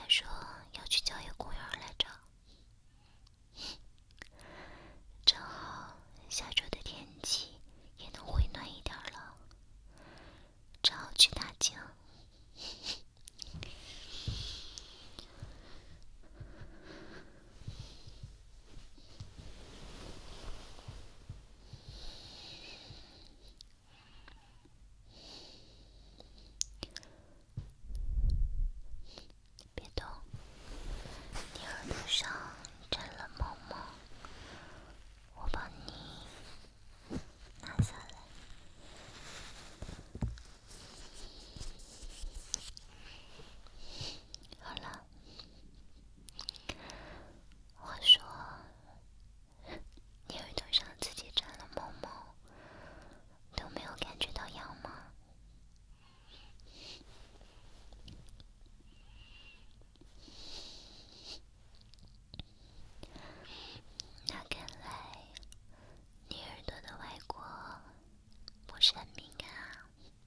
说要去郊野公园来着，正好下周的天气也能回暖一点了，正好去大景。别动，你耳朵上沾了毛毛，我帮你拿下来。好了，我说你耳朵上自己沾了毛毛，都没有感觉到痒吗？那看来你耳朵的外国不是很敏感啊。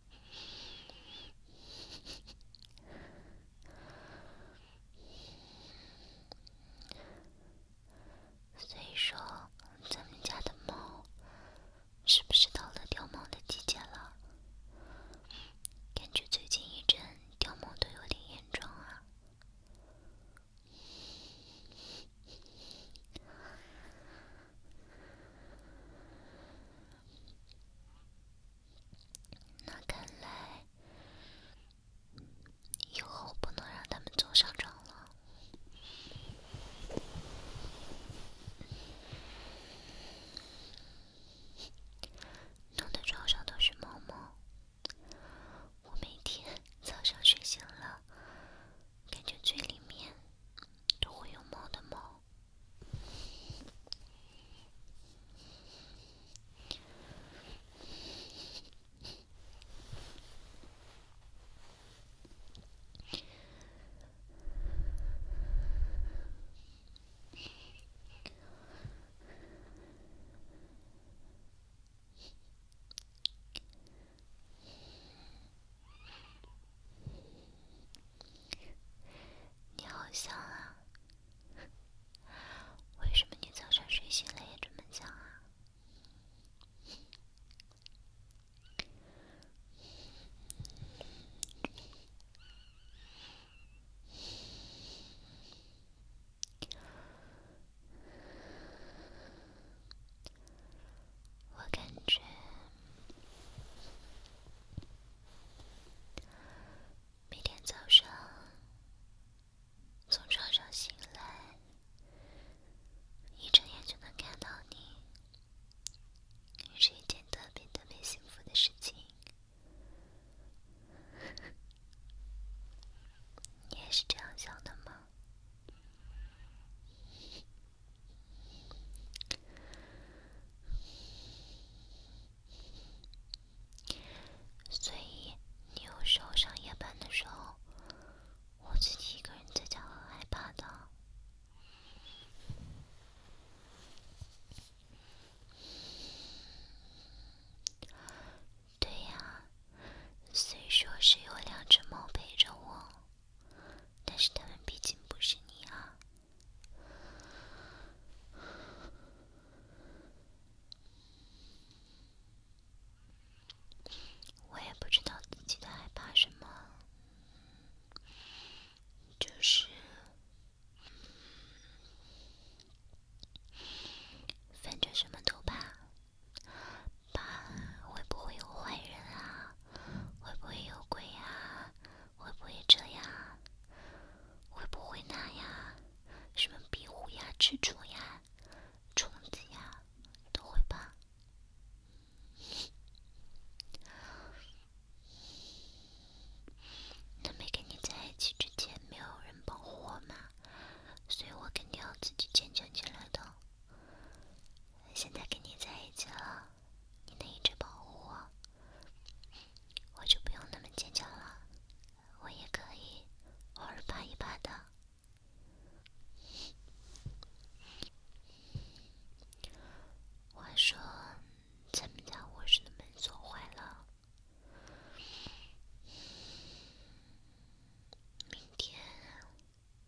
所以说，咱们家的猫是不是到了掉毛的季节了？感觉最近一阵掉毛都有点严重啊。那看来以后不能让它们走上床了。弄得床上都是毛毛，我每天早上睡醒了，感觉嘴里面都会有猫的毛。你好像啊，为什么你早上睡醒了也这么想啊？我感觉每天早上从床上醒来，一睁眼就能看到你，是一件特别特别幸福的事情。你也是这样想的吗？所以你有时候上夜班的时候，我自己一个人在家很害怕的。对呀，虽说是有两只猫陪着我，但是它们毕竟不是你啊。我也不知道自己在害怕什么，就是反正什么都怕，怕会不会有坏人啊，会不会有鬼啊，会不会这样，会不会那呀，什么壁虎呀、蜘蛛呀、虫子呀，都会怕。那没跟你在一起之前，没有人保护我嘛，所以我肯定要自己坚强起来的。现在跟你在一起了，你能一直保护我，我就不用那么坚强了，我也可以偶尔怕一怕的。话说，咱们家卧室的门锁坏了，明天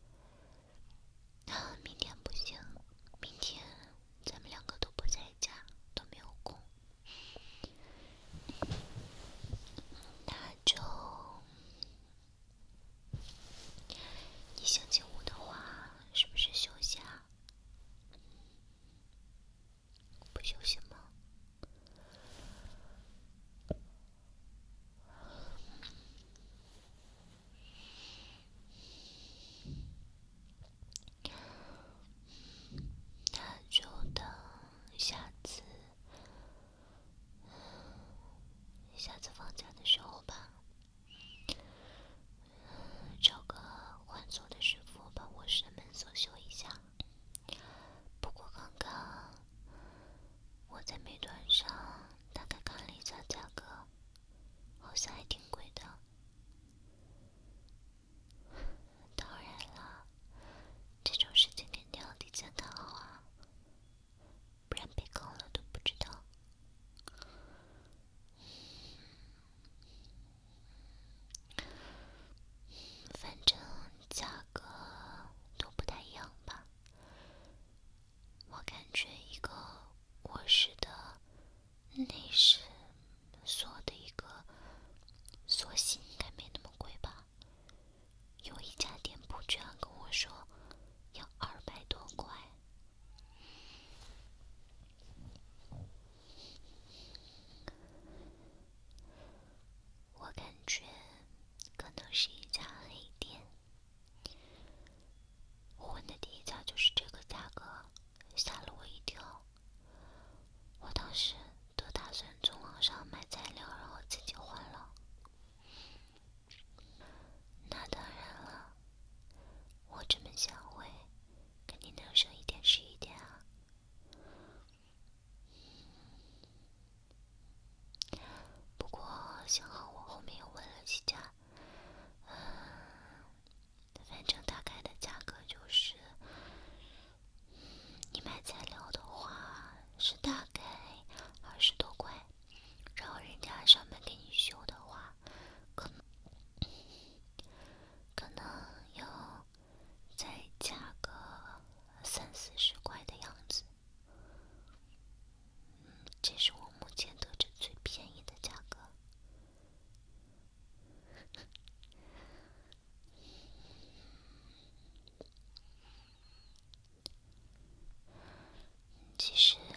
其实